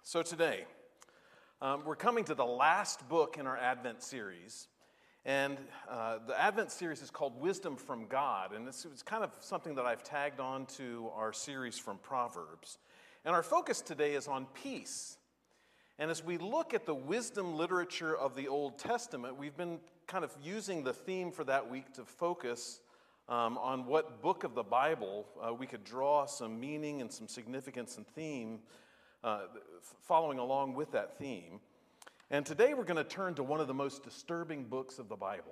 So today, we're coming to the last book in our Advent series. And the Advent series is called Wisdom from God. And it's kind of something that I've tagged on to our series from Proverbs. And our focus today is on peace. And as we look at the wisdom literature of the Old Testament, we've been kind of using the theme for that week to focus on what book of the Bible we could draw some meaning and some significance and theme following along with that theme. And today we're going to turn to one of the most disturbing books of the Bible.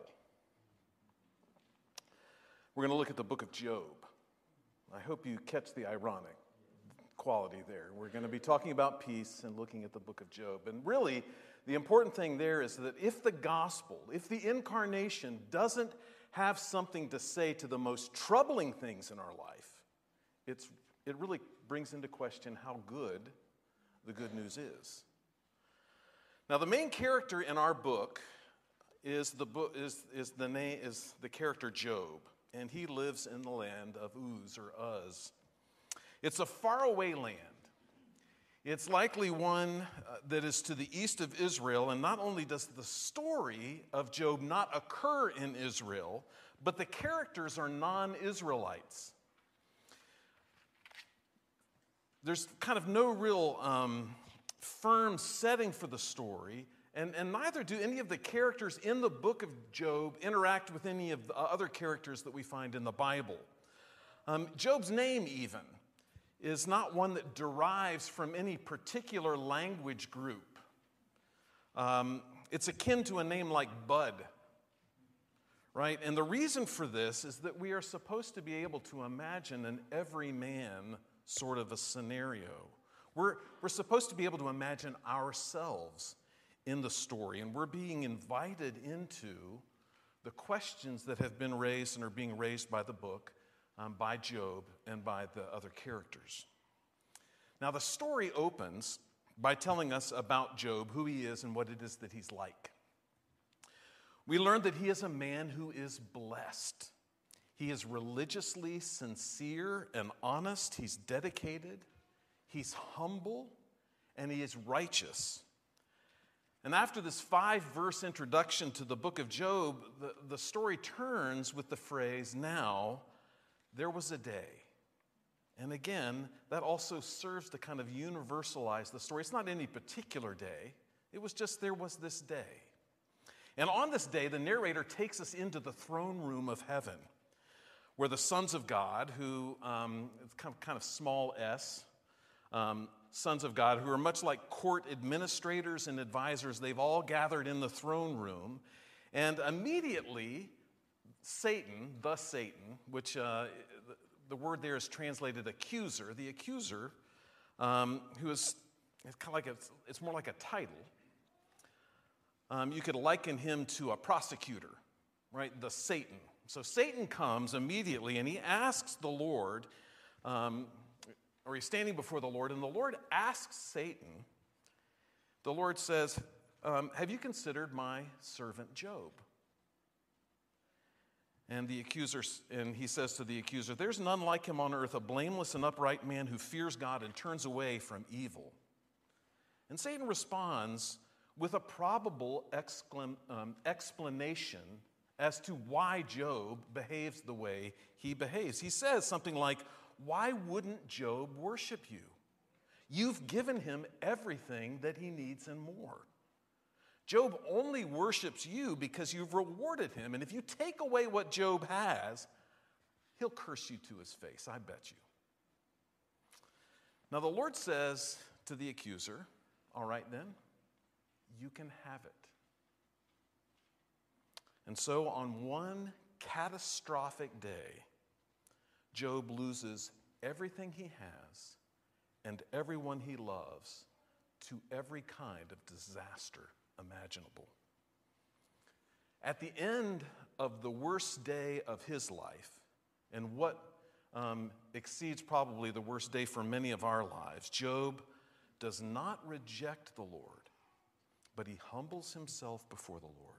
We're going to look at the book of Job. I hope you catch the ironic quality there. We're going to be talking about peace and looking at the book of Job. And really, the important thing there is that if the gospel, if the incarnation doesn't have something to say to the most troubling things in our life, it really brings into question how good the good news is. Now, the main character in our book is the character Job, and he lives in the land of Uz or Uz. It's a faraway land. It's likely one that is to the east of Israel, and not only does the story of Job not occur in Israel, but the characters are non-Israelites. There's kind of no real firm setting for the story, and neither do any of the characters in the book of Job interact with any of the other characters that we find in the Bible. Job's name even is not one that derives from any particular language group. It's akin to a name like Bud, right? And the reason for this is that we are supposed to be able to imagine an everyman sort of a scenario. We're supposed to be able to imagine ourselves in the story, and we're being invited into the questions that have been raised and are being raised by the book, by Job and by the other characters. Now, the story opens by telling us about Job, who he is and what it is that he's like. We learn that he is a man who is blessed. He is religiously sincere and honest. He's dedicated. He's humble, and he is righteous. And after this 5-verse introduction to the book of Job, the story turns with the phrase, "Now there was a day." And again, that also serves to kind of universalize the story. It's not any particular day. It was just there was this day. And on this day, the narrator takes us into the throne room of heaven, where the sons of God, who, it's kind of small s, sons of God, who are much like court administrators and advisors, they've all gathered in the throne room. And immediately, Satan, which the word there is translated accuser, the accuser, who is it's kind of like it's more like a title. You could liken him to a prosecutor, right? The Satan. So Satan comes immediately and he asks the Lord, or he's standing before the Lord, and the Lord asks Satan, the Lord says, have you considered my servant Job? And he says to the accuser, there's none like him on earth, a blameless and upright man who fears God and turns away from evil. And Satan responds with a probable explanation as to why Job behaves the way he behaves. He says something like, why wouldn't Job worship you? You've given him everything that he needs and more. Job only worships you because you've rewarded him. And if you take away what Job has, he'll curse you to his face, I bet you. Now the Lord says to the accuser, all right then, you can have it. And so on one catastrophic day, Job loses everything he has and everyone he loves to every kind of disaster imaginable. At the end of the worst day of his life, and what exceeds probably the worst day for many of our lives, Job does not reject the Lord, but he humbles himself before the Lord.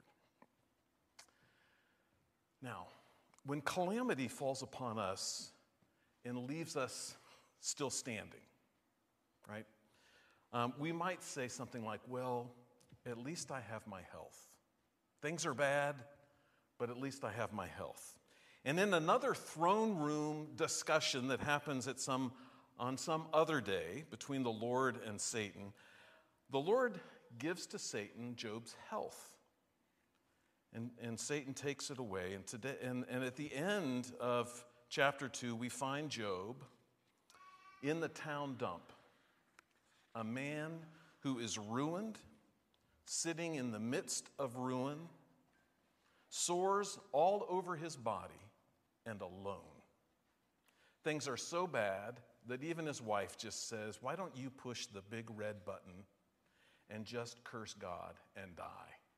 Now, when calamity falls upon us and leaves us still standing, right? we might say something like, well, at least I have my health. Things are bad, but at least I have my health. And in another throne room discussion that happens on some other day between the Lord and Satan, the Lord gives to Satan Job's health. And Satan takes it away. And at the end of chapter 2, we find Job in the town dump, a man who is ruined, sitting in the midst of ruin, sores all over his body, and alone. Things are so bad that even his wife just says, why don't you push the big red button and just curse God and die?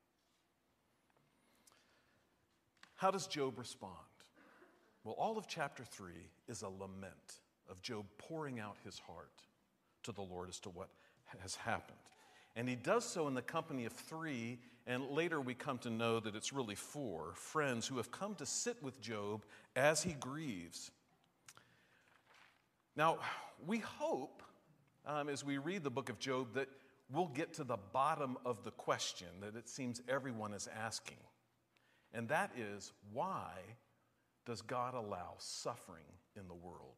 How does Job respond? Well, all of chapter 3 is a lament of Job pouring out his heart to the Lord as to what has happened. And he does so in the company of 3, and later we come to know that it's really 4 friends who have come to sit with Job as he grieves. Now, we hope, as we read the book of Job, that we'll get to the bottom of the question that it seems everyone is asking. And that is, why does God allow suffering in the world?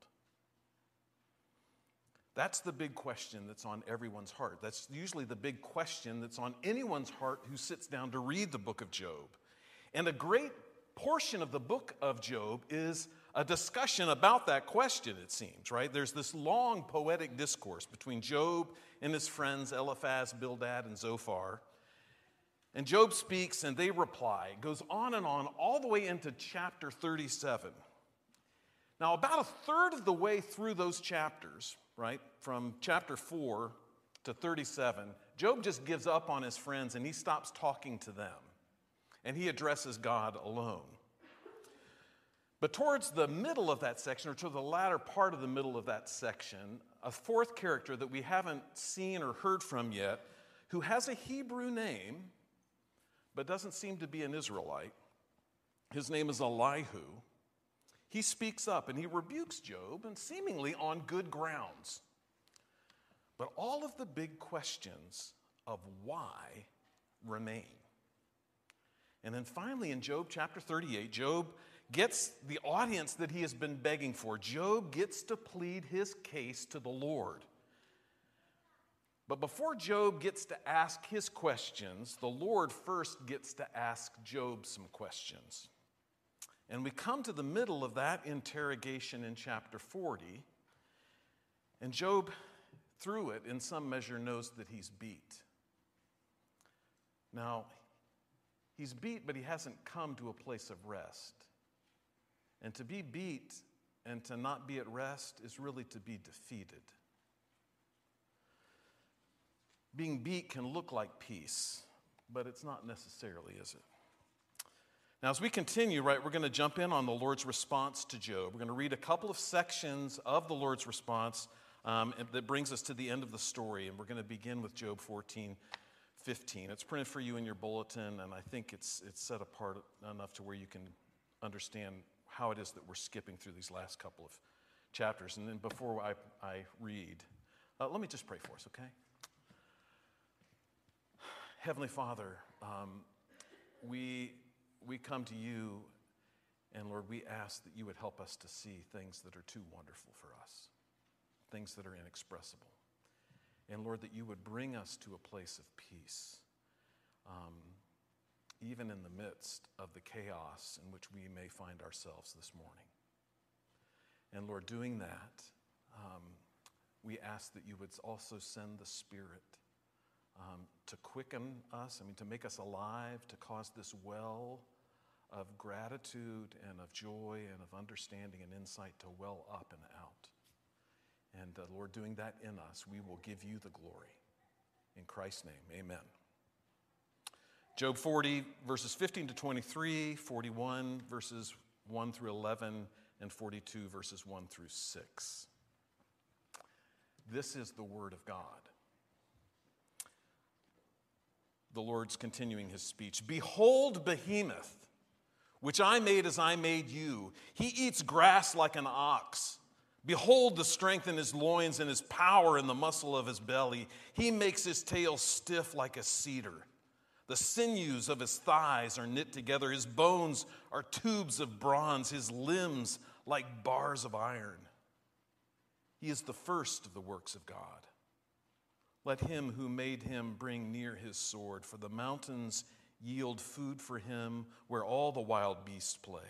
That's the big question that's on everyone's heart. That's usually the big question that's on anyone's heart who sits down to read the book of Job. And a great portion of the book of Job is a discussion about that question, it seems, right? There's this long poetic discourse between Job and his friends Eliphaz, Bildad, and Zophar. And Job speaks and they reply. It goes on and on all the way into chapter 37. Now, about a third of the way through those chapters, right, from chapter 4 to 37, Job just gives up on his friends and he stops talking to them. And he addresses God alone. But towards the middle of that section, or to the latter part of the middle of that section, a fourth character that we haven't seen or heard from yet, who has a Hebrew name, but doesn't seem to be an Israelite. His name is Elihu. He speaks up and he rebukes Job, and seemingly on good grounds. But all of the big questions of why remain. And then finally in Job chapter 38, Job gets the audience that he has been begging for. Job gets to plead his case to the Lord. But before Job gets to ask his questions, the Lord first gets to ask Job some questions. And we come to the middle of that interrogation in chapter 40, and Job, through it, in some measure, knows that he's beat. Now, he's beat, but he hasn't come to a place of rest. And to be beat and to not be at rest is really to be defeated. Being beat can look like peace, but it's not necessarily, is it? Now, as we continue, right, we're going to jump in on the Lord's response to Job. We're going to read a couple of sections of the Lord's response that brings us to the end of the story, and we're going to begin with Job 14:15. It's printed for you in your bulletin, and I think it's set apart enough to where you can understand how it is that we're skipping through these last couple of chapters. And then before I read, let me just pray for us, okay? Heavenly Father, we come to you, and Lord, we ask that you would help us to see things that are too wonderful for us, things that are inexpressible. And Lord, that you would bring us to a place of peace, even in the midst of the chaos in which we may find ourselves this morning. And Lord, doing that, we ask that you would also send the Spirit to quicken us, to make us alive, to cause this well of gratitude and of joy and of understanding and insight to well up and out. And Lord, doing that in us, we will give you the glory. In Christ's name, amen. Job 40, verses 15 to 23, 41, verses 1 through 11, and 42, verses 1 through 6. This is the word of God. The Lord's continuing his speech. Behold Behemoth, which I made as I made you. He eats grass like an ox, Behold the strength in his loins and his power in the muscle of his belly. He makes his tail stiff like a cedar. The sinews of his thighs are knit together. His bones are tubes of bronze, his limbs like bars of iron. He is the first of the works of God. Let him who made him bring near his sword, for the mountains yield food for him where all the wild beasts play.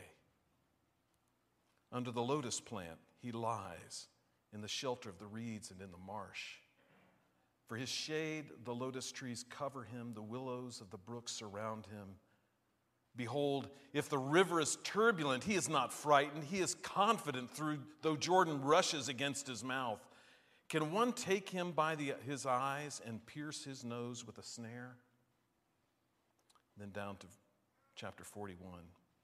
Under the lotus plant he lies, in the shelter of the reeds and in the marsh. For his shade the lotus trees cover him, the willows of the brook surround him. Behold, if the river is turbulent, he is not frightened. He is confident though Jordan rushes against his mouth. Can one take him by his eyes and pierce his nose with a snare? Then down to chapter 41.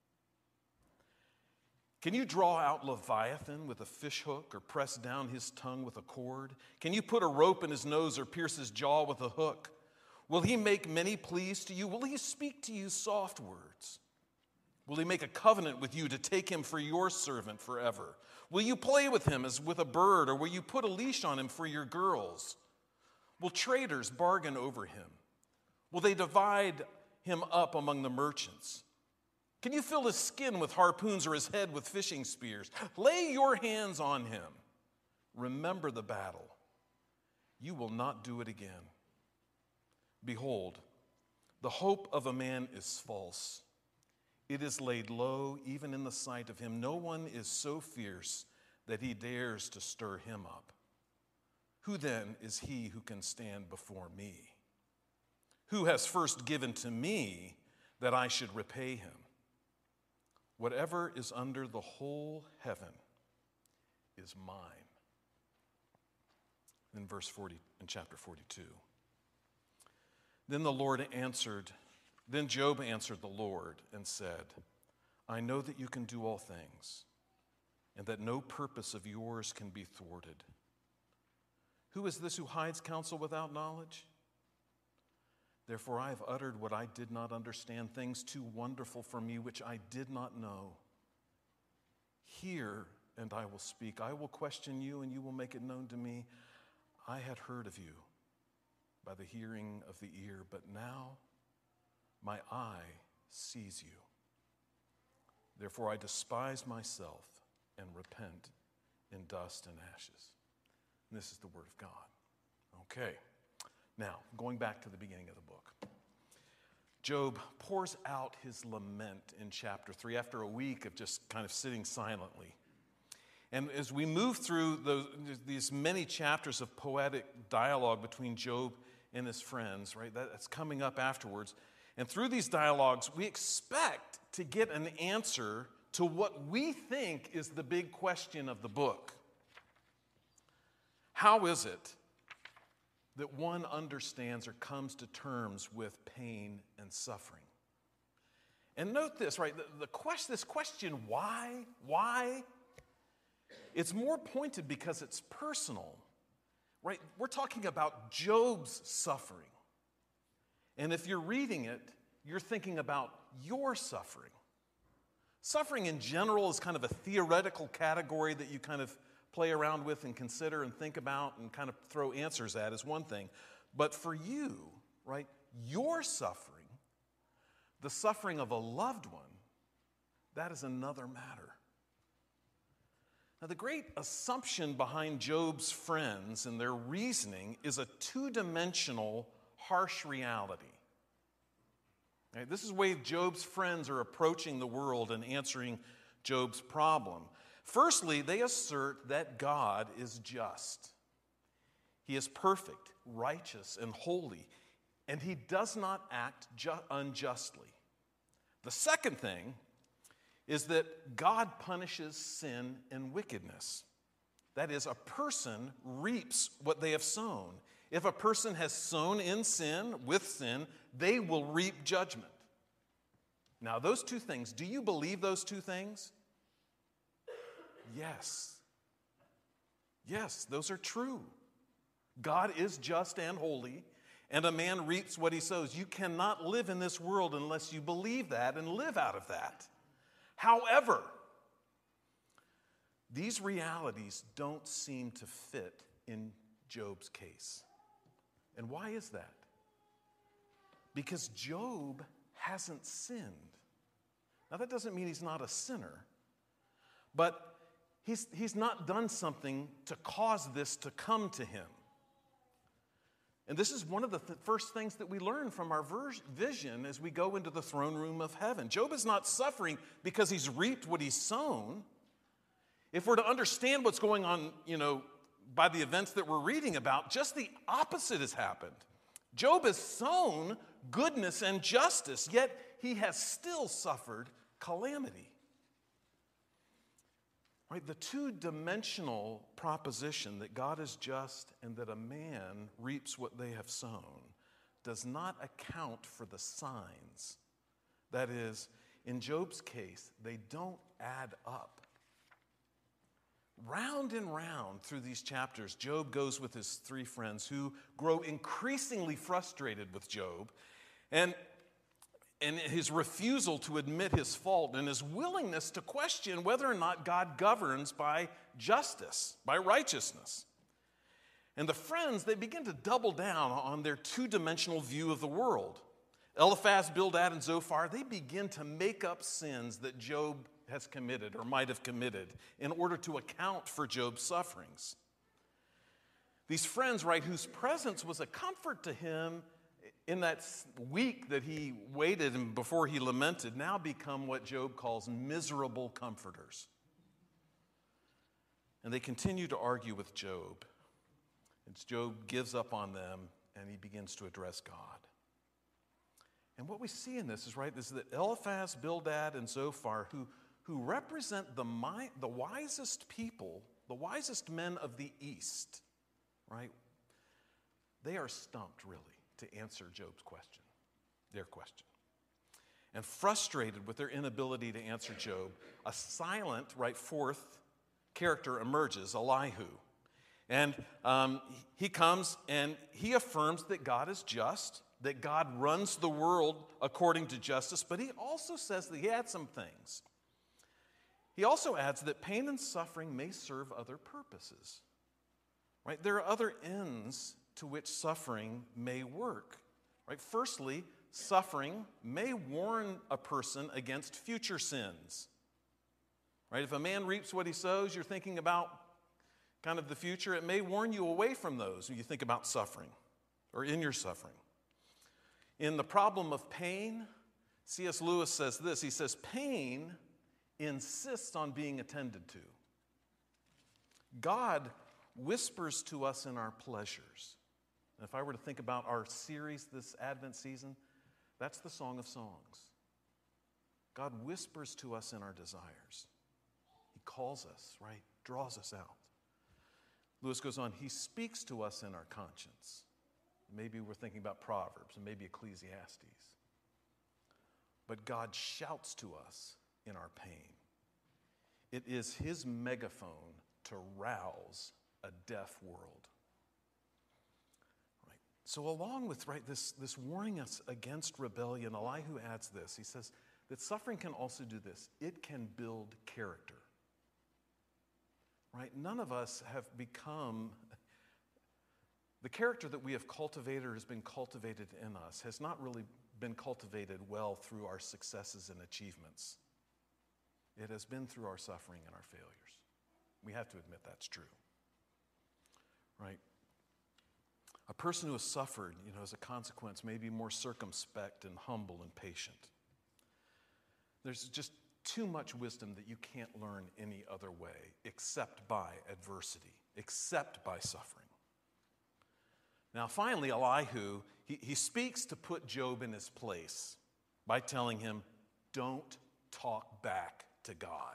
Can you draw out Leviathan with a fishhook or press down his tongue with a cord? Can you put a rope in his nose or pierce his jaw with a hook? Will he make many pleas to you? Will he speak to you soft words? Will he make a covenant with you to take him for your servant forever? Will you play with him as with a bird, or will you put a leash on him for your girls? Will traders bargain over him? Will they divide him up among the merchants? Can you fill his skin with harpoons or his head with fishing spears? Lay your hands on him. Remember the battle. You will not do it again. Behold, the hope of a man is false. It is laid low even in the sight of him. No one is so fierce that he dares to stir him up. Who then is he who can stand before me? Who has first given to me that I should repay him? Whatever is under the whole heaven is mine. In chapter 42. Then Job answered the Lord and said, I know that you can do all things, and that no purpose of yours can be thwarted. Who is this who hides counsel without knowledge? Therefore I have uttered what I did not understand, things too wonderful for me which I did not know. Hear, and I will speak. I will question you, and you will make it known to me. I had heard of you by the hearing of the ear, but now my eye sees you. Therefore I despise myself and repent in dust and ashes. And this is the word of God. Okay, now going back to the beginning of the book. Job pours out his lament in chapter 3 after a week of just kind of sitting silently. And as we move through these many chapters of poetic dialogue between Job and his friends, right, that's coming up afterwards. And through these dialogues, we expect to get an answer to what we think is the big question of the book. How is it that one understands or comes to terms with pain and suffering? And note this, right? This question, why? It's more pointed because it's personal, right? We're talking about Job's suffering. And if you're reading it, you're thinking about your suffering. Suffering in general is kind of a theoretical category that you kind of play around with and consider and think about and kind of throw answers at is one thing. But for you, right, your suffering, the suffering of a loved one, that is another matter. Now, the great assumption behind Job's friends and their reasoning is a two-dimensional, harsh reality. Right? This is the way Job's friends are approaching the world and answering Job's problem. Firstly, they assert that God is just. He is perfect, righteous, and holy, and he does not act unjustly. The second thing is that God punishes sin and wickedness. That is, a person reaps what they have sown. If a person has sown in sin, with sin, they will reap judgment. Now, those two things, do you believe those two things? Yes. Yes, those are true. God is just and holy, and a man reaps what he sows. You cannot live in this world unless you believe that and live out of that. However, these realities don't seem to fit in Job's case. And why is that? Because Job hasn't sinned. Now, that doesn't mean he's not a sinner, but he's not done something to cause this to come to him. And this is one of the first things that we learn from our vision as we go into the throne room of heaven. Job is not suffering because he's reaped what he's sown. If we're to understand what's going on, by the events that we're reading about, just the opposite has happened. Job has sown goodness and justice, yet he has still suffered calamity. Right? The two-dimensional proposition that God is just and that a man reaps what they have sown does not account for the signs. That is, in Job's case, they don't add up. Round and round through these chapters, Job goes with his three friends who grow increasingly frustrated with Job and his refusal to admit his fault and his willingness to question whether or not God governs by justice, by righteousness. And the friends, they begin to double down on their two-dimensional view of the world. Eliphaz, Bildad, and Zophar, they begin to make up sins that Job has committed or might have committed in order to account for Job's sufferings. These friends, right, whose presence was a comfort to him in that week that he waited and before he lamented, now become what Job calls miserable comforters. And they continue to argue with Job. As Job gives up on them and he begins to address God. And what we see in this is, right, is that Eliphaz, Bildad, and Zophar, who represent the wisest people, the wisest men of the East, right, they are stumped, really, to answer Job's question, their question. And frustrated with their inability to answer Job, a silent, right, fourth character emerges, Elihu. And he comes and he affirms that God is just, that God runs the world according to justice, but he also says that he adds some things. He also adds that pain and suffering may serve other purposes. Right? There are other ends to which suffering may work. Right? Firstly, suffering may warn a person against future sins. Right? If a man reaps what he sows, you're thinking about kind of the future, it may warn you away from those when you think about suffering or in your suffering. In The Problem of Pain, C.S. Lewis says this. He says, pain insists on being attended to. God whispers to us in our pleasures. And if I were to think about our series this Advent season, that's the Song of Songs. God whispers to us in our desires. He calls us, right? Draws us out. Lewis goes on, he speaks to us in our conscience. Maybe we're thinking about Proverbs and maybe Ecclesiastes. But God shouts to us in our pain. It is his megaphone to rouse a deaf world. Right? So along with this warning us against rebellion, Elihu adds this. He says that suffering can also do this. It can build character. Right? None of us have become, the character that we have cultivated or has been cultivated in us has not really been cultivated well through our successes and achievements. It has been through our suffering and our failures. We have to admit that's true. Right? A person who has suffered, as a consequence, may be more circumspect and humble and patient. There's just too much wisdom that you can't learn any other way except by adversity, except by suffering. Now, finally, Elihu, he speaks to put Job in his place by telling him, don't talk back to God.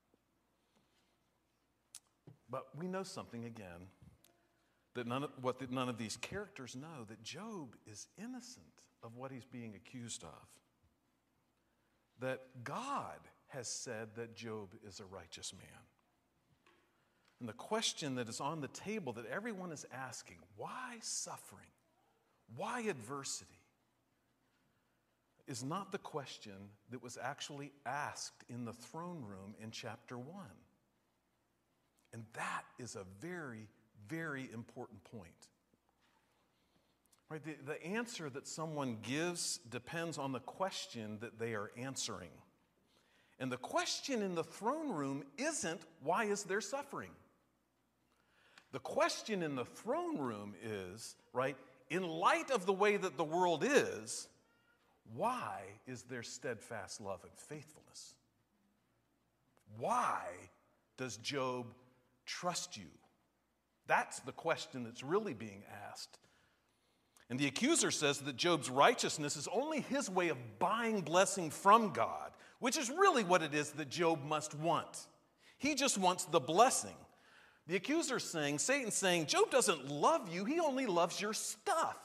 But we know something again, that none of these characters know, that Job is innocent of what he's being accused of. That God has said that Job is a righteous man. And the question that is on the table that everyone is asking, why suffering? Why adversity? Is not the question that was actually asked in the throne room in chapter 1. And that is a very, very important point. Right? The answer that someone gives depends on the question that they are answering. And the question in the throne room isn't, why is there suffering? The question in the throne room is, right, in light of the way that the world is, why is there steadfast love and faithfulness? Why does Job trust you? That's the question that's really being asked. And the accuser says that Job's righteousness is only his way of buying blessing from God, which is really what it is that Job must want. He just wants the blessing. The accuser's saying, Satan's saying, Job doesn't love you, he only loves your stuff.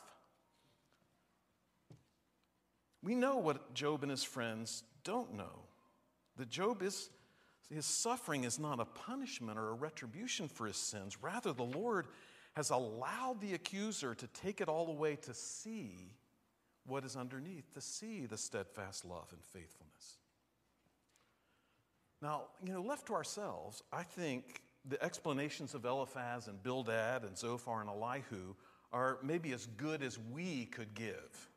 We know what Job and his friends don't know. That his suffering is not a punishment or a retribution for his sins. Rather, the Lord has allowed the accuser to take it all away to see what is underneath, to see the steadfast love and faithfulness. Now, left to ourselves, I think the explanations of Eliphaz and Bildad and Zophar and Elihu are maybe as good as we could give.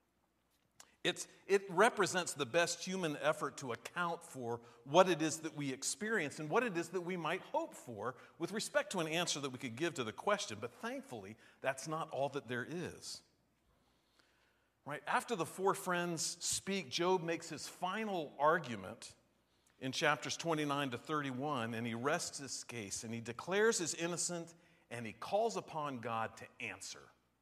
It represents the best human effort to account for what it is that we experience and what it is that we might hope for with respect to an answer that we could give to the question. But thankfully, that's not all that there is. Right? After the four friends speak, Job makes his final argument in chapters 29 to 31, and he rests his case, and he declares his innocent, and he calls upon God to answer.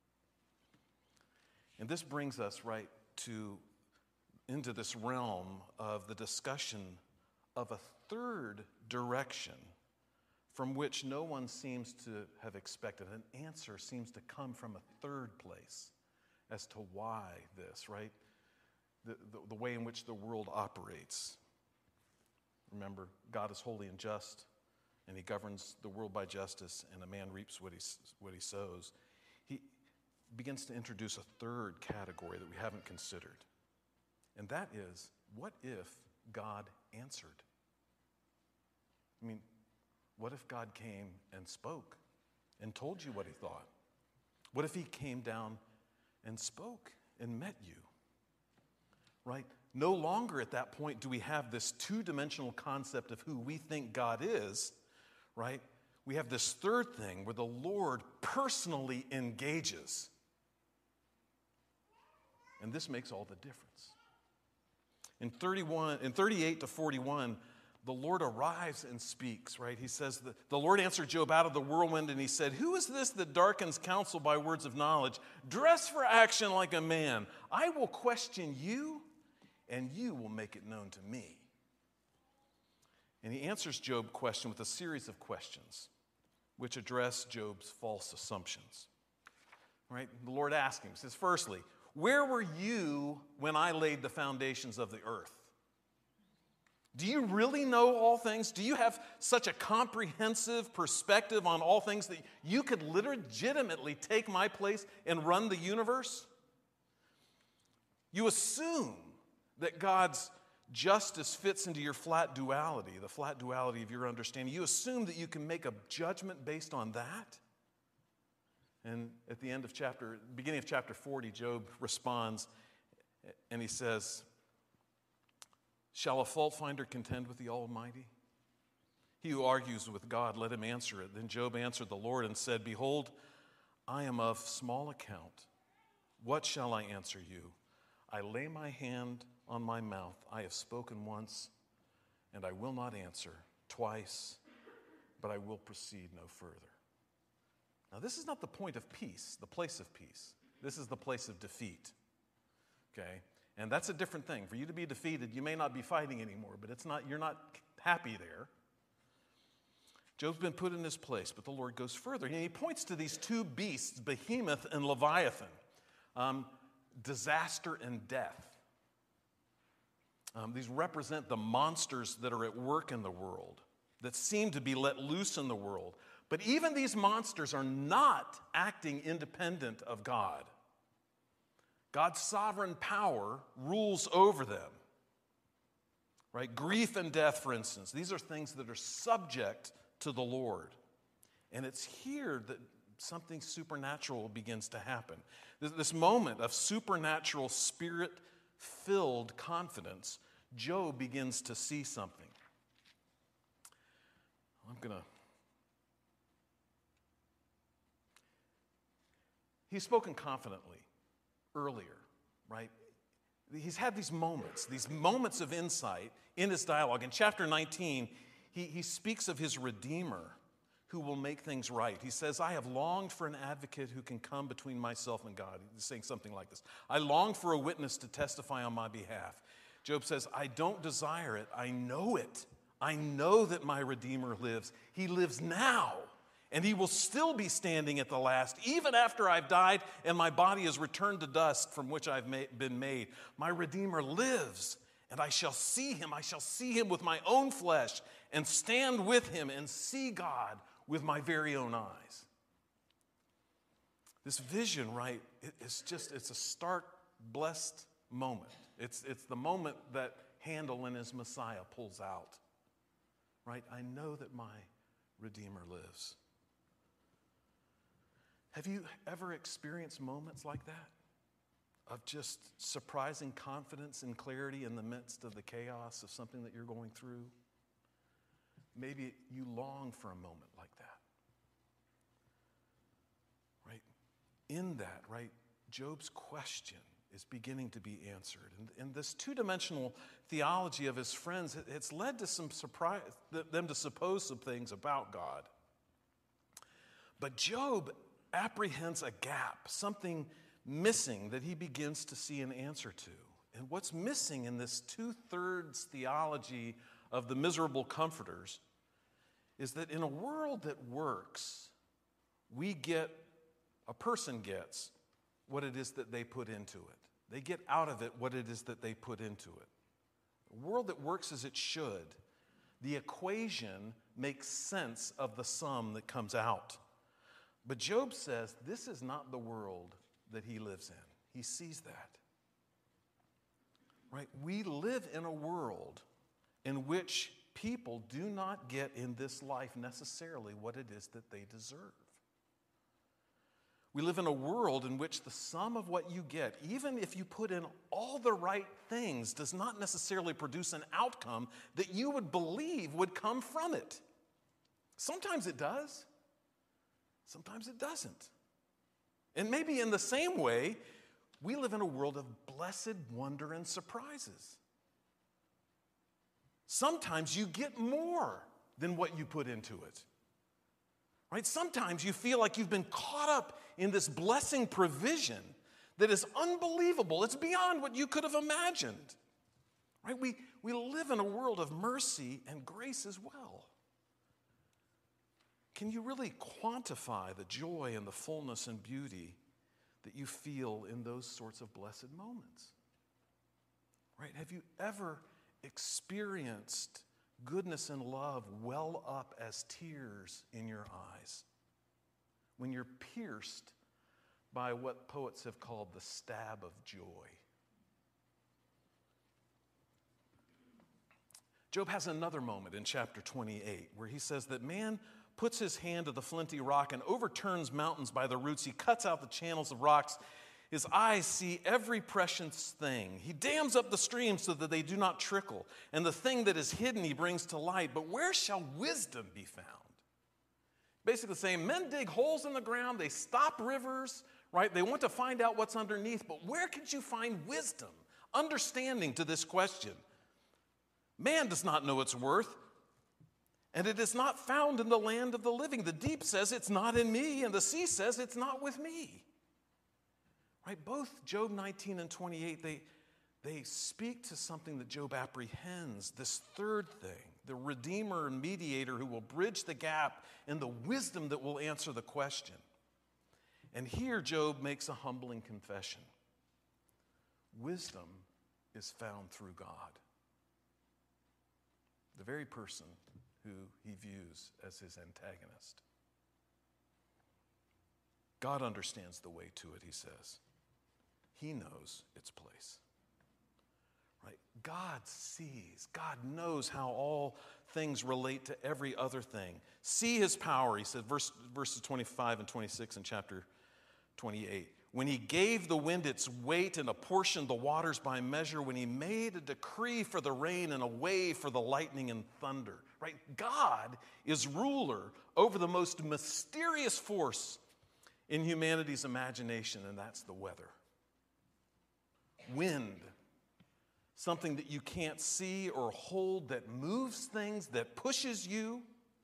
And this brings us right into this realm of the discussion of a third direction from which no one seems to have expected. An answer seems to come from a third place as to why this, right? The way in which the world operates. Remember, God is holy and just, and he governs the world by justice, and a man reaps what he sows. He begins to introduce a third category that we haven't considered. And that is, what if God answered? I mean, what if God came and spoke and told you what he thought? What if he came down and spoke and met you? Right? No longer at that point do we have this two-dimensional concept of who we think God is, right? We have this third thing where the Lord personally engages. And this makes all the difference. In 38 to 41, the Lord arrives and speaks, right? He says, the Lord answered Job out of the whirlwind, and he said, "Who is this that darkens counsel by words of knowledge? Dress for action like a man. I will question you, and you will make it known to me." And he answers Job's question with a series of questions which address Job's false assumptions. Right? The Lord asks him, he says, firstly, where were you when I laid the foundations of the earth? Do you really know all things? Do you have such a comprehensive perspective on all things that you could legitimately take my place and run the universe? You assume that God's justice fits into your flat duality, the flat duality of your understanding. You assume that you can make a judgment based on that. And at the beginning of chapter 40, Job responds and he says, "Shall a fault finder contend with the Almighty? He who argues with God, let him answer it." Then Job answered the Lord and said, "Behold, I am of small account. What shall I answer you? I lay my hand on my mouth. I have spoken once, and I will not answer twice, but I will proceed no further." Now, this is not the point of peace, the place of peace. This is the place of defeat, okay? And that's a different thing. For you to be defeated, you may not be fighting anymore, but you're not happy there. Job's been put in his place, but the Lord goes further. And he points to these two beasts, Behemoth and Leviathan, disaster and death. These represent the monsters that are at work in the world, that seem to be let loose in the world. But even these monsters are not acting independent of God. God's sovereign power rules over them. Right? Grief and death, for instance, these are things that are subject to the Lord. And it's here that something supernatural begins to happen. This moment of supernatural, spirit-filled confidence, Job begins to see something. He's spoken confidently earlier, right? He's had these moments of insight in his dialogue. In chapter 19, he speaks of his Redeemer who will make things right. He says, I have longed for an advocate who can come between myself and God. He's saying something like this. I long for a witness to testify on my behalf. Job says, I don't desire it. I know it. I know that my Redeemer lives. He lives now, and he will still be standing at the last, even after I've died and my body is returned to dust from which I've been made. My Redeemer lives, and I shall see him. I shall see him with my own flesh and stand with him and see God with my very own eyes. This vision, right, it's a stark, blessed moment. It's the moment that Handel in his Messiah pulls out. Right? I know that my Redeemer lives. Have you ever experienced moments like that? Of just surprising confidence and clarity in the midst of the chaos of something that you're going through? Maybe you long for a moment like that. Right? In that, right, Job's question is beginning to be answered. And this two-dimensional theology of his friends, it's led to some surprise, them to suppose some things about God. But Job apprehends a gap, something missing that he begins to see an answer to. And what's missing in this two-thirds theology of the miserable comforters is that in a world that works, a person gets what it is that they put into it. They get out of it what it is that they put into it. A world that works as it should, the equation makes sense of the sum that comes out. But Job says this is not the world that he lives in. He sees that. Right? We live in a world in which people do not get in this life necessarily what it is that they deserve. We live in a world in which the sum of what you get, even if you put in all the right things, does not necessarily produce an outcome that you would believe would come from it. Sometimes it does. Sometimes it doesn't. And maybe in the same way, we live in a world of blessed wonder and surprises. Sometimes you get more than what you put into it. Right? Sometimes you feel like you've been caught up in this blessing provision that is unbelievable. It's beyond what you could have imagined. Right? We live in a world of mercy and grace as well. Can you really quantify the joy and the fullness and beauty that you feel in those sorts of blessed moments? Right? Have you ever experienced goodness and love well up as tears in your eyes when you're pierced by what poets have called the stab of joy? Job has another moment in chapter 28 where he says that man puts his hand to the flinty rock and overturns mountains by the roots. He cuts out the channels of rocks. His eyes see every precious thing. He dams up the streams so that they do not trickle. And the thing that is hidden he brings to light. But where shall wisdom be found? Basically saying, men dig holes in the ground. They stop rivers, right? They want to find out what's underneath. But where could you find wisdom, understanding to this question? Man does not know its worth. And it is not found in the land of the living. The deep says it's not in me, and the sea says it's not with me. Right? Both Job 19 and 28, they speak to something that Job apprehends, this third thing, the Redeemer and mediator who will bridge the gap and the wisdom that will answer the question. And here Job makes a humbling confession. Wisdom is found through God, the very person who he views as his antagonist. God understands the way to it, he says. He knows its place. Right? God sees. God knows how all things relate to every other thing. See his power, he said, verses 25 and 26 in chapter 28. When he gave the wind its weight and apportioned the waters by measure, when he made a decree for the rain and a way for the lightning and thunder. Right? God is ruler over the most mysterious force in humanity's imagination, and that's the weather. Wind, something that you can't see or hold, that moves things, that pushes you,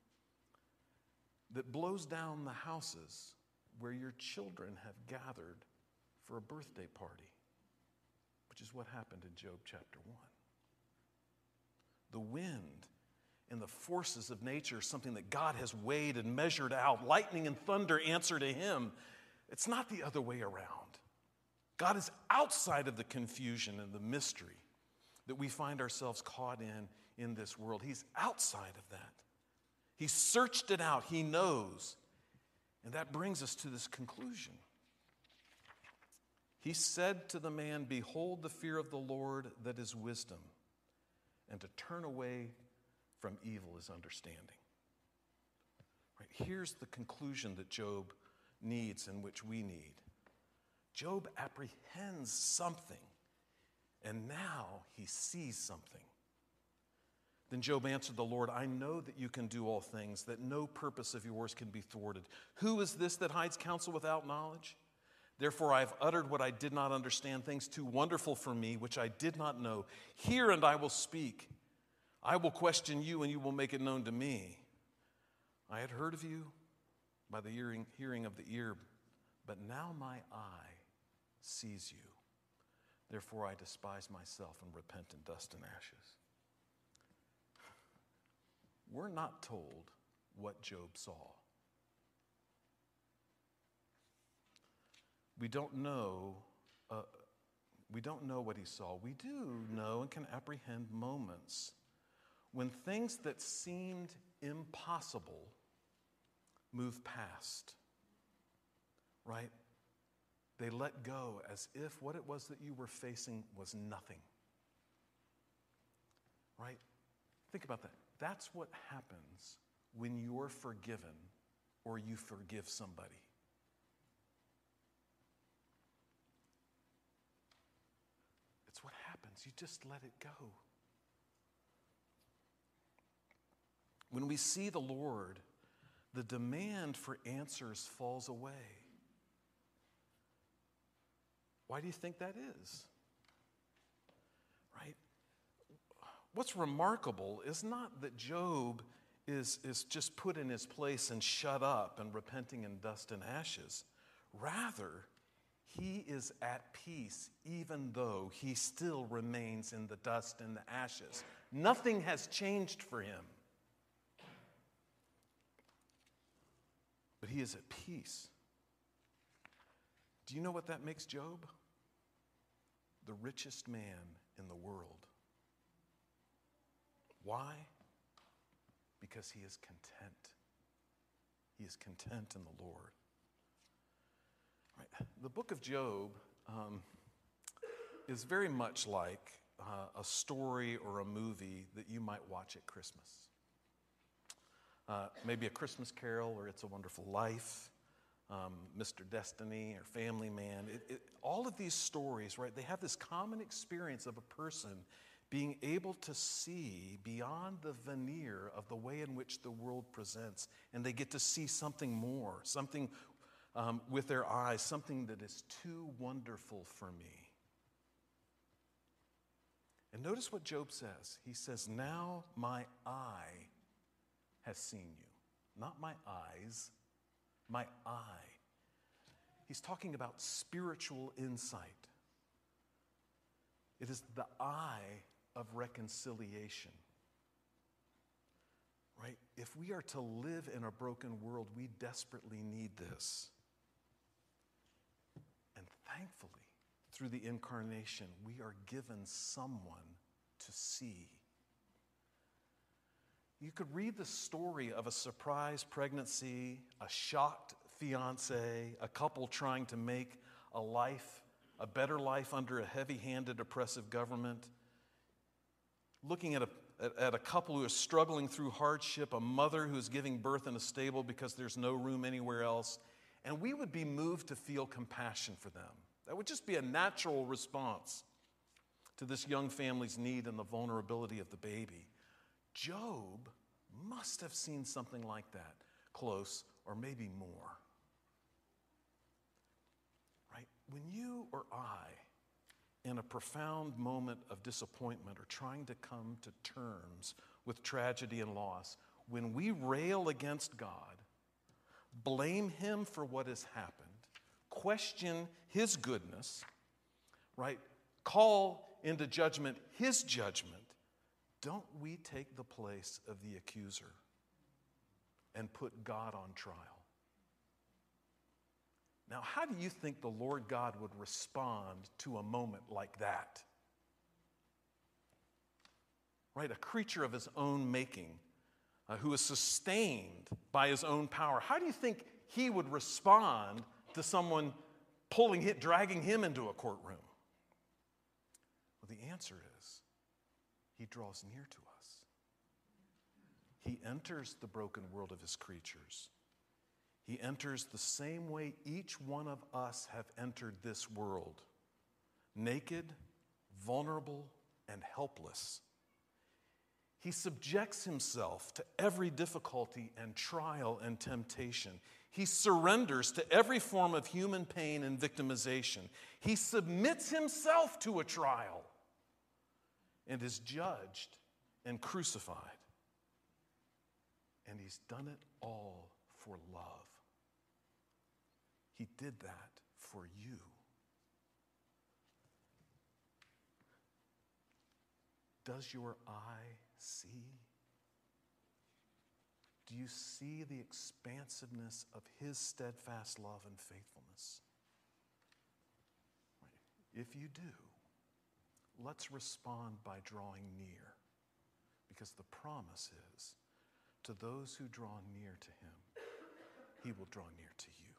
that blows down the houses where your children have gathered for a birthday party, which is what happened in Job chapter 1. The wind and the forces of nature, something that God has weighed and measured out. Lightning and thunder answer to him. It's not the other way around. God is outside of the confusion and the mystery that we find ourselves caught in this world. He's outside of that. He searched it out. He knows. And that brings us to this conclusion. He said to the man, "Behold, the fear of the Lord, that is wisdom, and to turn away from evil is understanding." Right? Here's the conclusion that Job needs and which we need. Job apprehends something, and now he sees something. Then Job answered the Lord, "I know that you can do all things, that no purpose of yours can be thwarted. Who is this that hides counsel without knowledge? Therefore I have uttered what I did not understand, things too wonderful for me, which I did not know. Hear, and I will speak. I will question you, and you will make it known to me. I had heard of you by the hearing of the ear, but now my eye sees you. Therefore I despise myself and repent in dust and ashes." We're not told what Job saw. We don't know what he saw. We do know and can apprehend moments when things that seemed impossible move past, right? They let go as if what it was that you were facing was nothing, right? Think about that. That's what happens when you're forgiven or you forgive somebody. It's what happens. You just let it go. When we see the Lord, the demand for answers falls away. Why do you think that is? Right? What's remarkable is not that Job is just put in his place and shut up and repenting in dust and ashes. Rather, he is at peace even though he still remains in the dust and the ashes. Nothing has changed for him. But he is at peace. Do you know what that makes Job? The richest man in the world. Why? Because he is content. He is content in the Lord. Right. The book of Job is very much like a story or a movie that you might watch at Christmas. Maybe A Christmas Carol or It's a Wonderful Life, Mr. Destiny or Family Man. All of these stories, right, they have this common experience of a person being able to see beyond the veneer of the way in which the world presents, and they get to see something more, something with their eyes, something that is too wonderful for me. And notice what Job says. He says, "Now my eye has seen you." Not my eyes, my eye. He's talking about spiritual insight. It is the eye of reconciliation. Right? If we are to live in a broken world, we desperately need this. And thankfully, through the incarnation, we are given someone to see. You could read the story of a surprise pregnancy, a shocked fiance, a couple trying to make a better life under a heavy-handed, oppressive government. looking at a couple who is struggling through hardship, a mother who is giving birth in a stable because there's no room anywhere else, and we would be moved to feel compassion for them. That would just be a natural response to this young family's need and the vulnerability of the baby. Job must have seen something like that, close or maybe more. Right? When you or I, in a profound moment of disappointment or trying to come to terms with tragedy and loss, when we rail against God, blame Him for what has happened, question His goodness, right? Call into judgment His judgment, don't we take the place of the accuser and put God on trial? Now, how do you think the Lord God would respond to a moment like that? Right? A creature of His own making, who is sustained by His own power. How do you think He would respond to someone dragging Him into a courtroom? Well, the answer is, He draws near to us. He enters the broken world of His creatures. He enters the same way each one of us have entered this world, naked, vulnerable, and helpless. He subjects Himself to every difficulty and trial and temptation. He surrenders to every form of human pain and victimization. He submits Himself to a trial and is judged and crucified. And He's done it all for love. He did that for you. Does your eye see? Do you see the expansiveness of His steadfast love and faithfulness? If you do, let's respond by drawing near, because the promise is, to those who draw near to Him, He will draw near to you.